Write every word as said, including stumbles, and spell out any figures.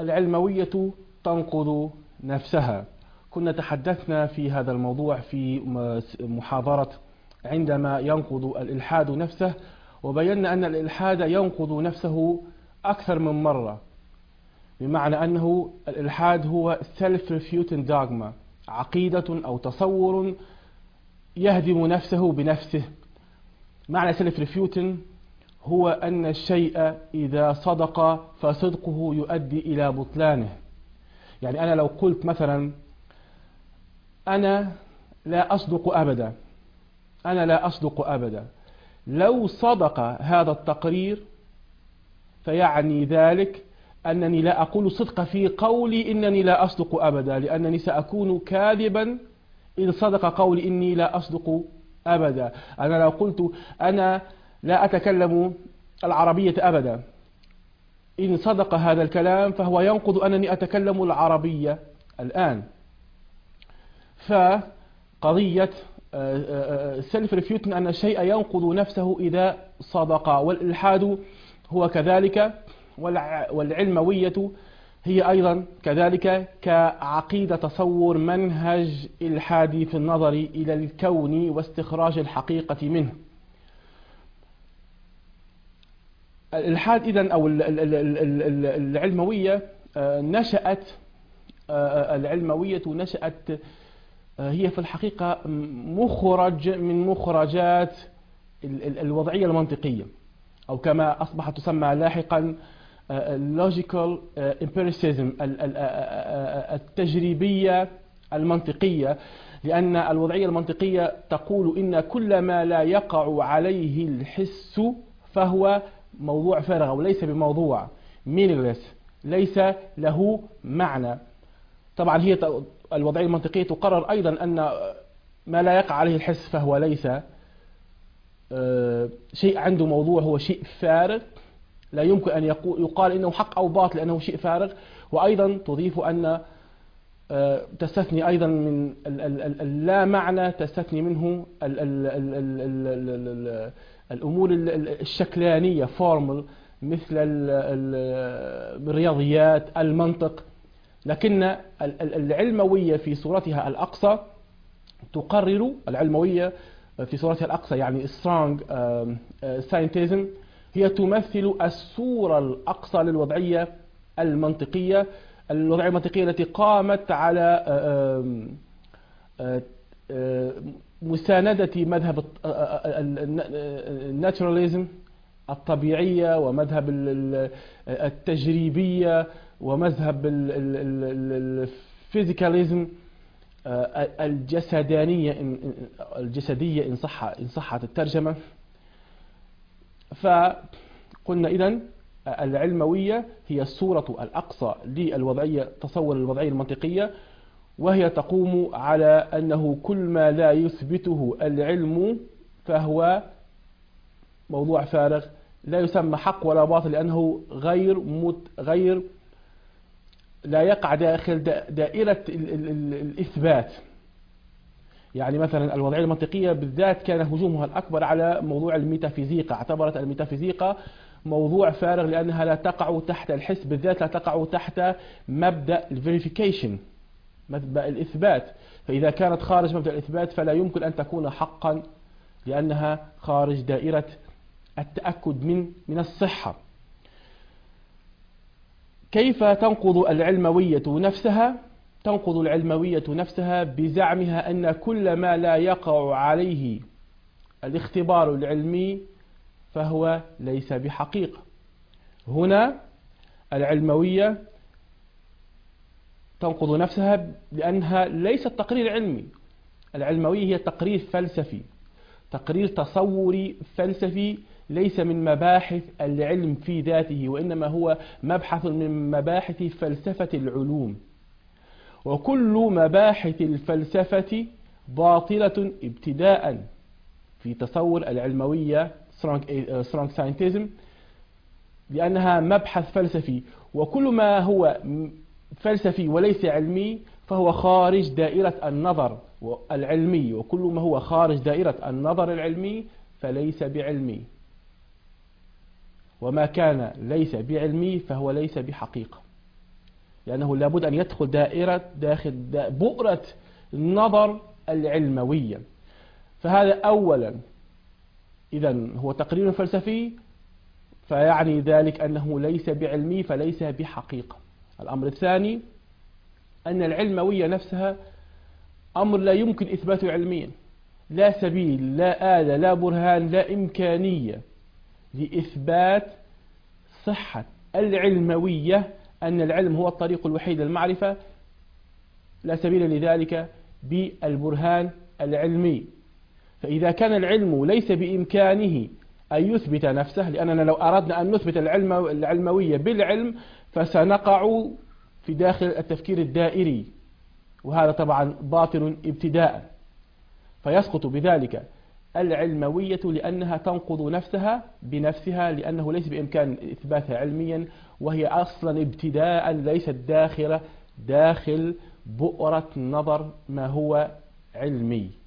العلموية تنقض نفسها. كنا تحدثنا في هذا الموضوع في محاضرة عندما ينقض الإلحاد نفسه، وبينا أن الإلحاد ينقض نفسه أكثر من مرة، بمعنى أنه الإلحاد هو self-refuting dogma، عقيدة أو تصور يهدم نفسه بنفسه. معنى self-refuting هو أن الشيء إذا صدق فصدقه يؤدي إلى بطلانه. يعني أنا لو قلت مثلا أنا لا أصدق أبدا، أنا لا أصدق أبدا، لو صدق هذا التقرير فيعني ذلك أنني لا أقول صدق في قولي إنني لا أصدق أبدا، لأنني سأكون كاذبا إن صدق قولي إني لا أصدق أبدا. أنا لو قلت أنا لا أتكلم العربية أبدا، إن صدق هذا الكلام فهو ينقض أنني أتكلم العربية الآن. فقضية سيلف ريفيوتن أن الشيء ينقض نفسه إذا صدق، والإلحاد هو كذلك، والعلموية هي أيضا كذلك كعقيدة تصور منهج إلحادي في النظر إلى الكون واستخراج الحقيقة منه. الإلحاد إذن أو العلموية نشأت العلموية نشأت هي في الحقيقة مخرج من مخرجات الوضعية المنطقية، أو كما أصبحت تسمى لاحقا logical empiricism، التجريبية المنطقية، لأن الوضعية المنطقية تقول إن كل ما لا يقع عليه الحس فهو موضوع فارغ أو ليس بموضوع، meaningless، ليس له معنى. طبعا هي الوضعية المنطقية تقرر أيضا أن ما لا يقع عليه الحس فهو ليس شيء عنده موضوع، هو شيء فارغ لا يمكن أن يقال إنه حق أو باطل لأنه شيء فارغ. وأيضا تضيف أن تستثني أيضا من اللا معنى، تستثني منه الأمور الشكلانية فورمال مثل الرياضيات، المنطق. لكن العلموية في صورتها الأقصى تقرر، العلموية في صورتها الأقصى يعني strong scientism، هي تمثل الصورة الأقصى للوضعية المنطقية، الوضعية المنطقية التي قامت على مساندة مذهب الناتشوراليزم، الطبيعية، ومذهب التجريبية، ومذهب الفيزيكاليزم، الجسدانية الجسدية إن صح إن صحت الترجمة. فقلنا إذن العلموية هي الصورة الأقصى للوضعية، تصور الوضعية المنطقية، وهي تقوم على أنه كل ما لا يثبته العلم فهو موضوع فارغ، لا يسمى حق ولا باطل لأنه غير مت غير لا يقع داخل دائرة الإثبات. يعني مثلا الوضعية المنطقية بالذات كان هجومها الأكبر على موضوع الميتافيزيقا، اعتبرت الميتافيزيقا موضوع فارغ لأنها لا تقع تحت الحس، بالذات لا تقع تحت مبدأ الفيريفيكيشن، مبدأ الإثبات. فإذا كانت خارج مبدأ الإثبات فلا يمكن أن تكون حقا لأنها خارج دائرة التأكد من من الصحة. كيف تنقض العلموية نفسها؟ تنقض العلموية نفسها بزعمها أن كل ما لا يقع عليه الاختبار العلمي فهو ليس بحقيقة. هنا العلموية تنقض نفسها لأنها ليست تقرير علمي. العلموية هي تقرير فلسفي، تقرير تصوري فلسفي، ليس من مباحث العلم في ذاته، وإنما هو مبحث من مباحث فلسفة العلوم. وكل مباحث الفلسفة باطلة ابتداء في تصور العلموية strong scientism، لأنها مبحث فلسفي، وكل ما هو فلسفي وليس علمي فهو خارج دائرة النظر العلمي، وكل ما هو خارج دائرة النظر العلمي فليس بعلمي، وما كان ليس بعلمي فهو ليس بحقيقة. لأنه لابد أن يدخل دائرة داخل بؤرة النظر العلموية. فهذا أولا إذا هو تقرير فلسفي، فيعني ذلك أنه ليس بعلمي، فليس بحقيقة. الأمر الثاني أن العلموية نفسها أمر لا يمكن إثباته علميا، لا سبيل، لا آلة، لا برهان، لا إمكانية لإثبات صحة العلموية، أن العلم هو الطريق الوحيد للمعرفة، لا سبيل لذلك بالبرهان العلمي. فإذا كان العلم ليس بإمكانه أن يثبت نفسه، لأننا لو أردنا أن نثبت العلم العلموية بالعلم فسنقع في داخل التفكير الدائري، وهذا طبعا باطل ابتداء، فيسقط بذلك العلموية لأنها تنقض نفسها بنفسها، لأنه ليس بإمكان إثباتها علميا، وهي أصلا ابتداء ليست داخلة داخل بؤرة نظر ما هو علمي.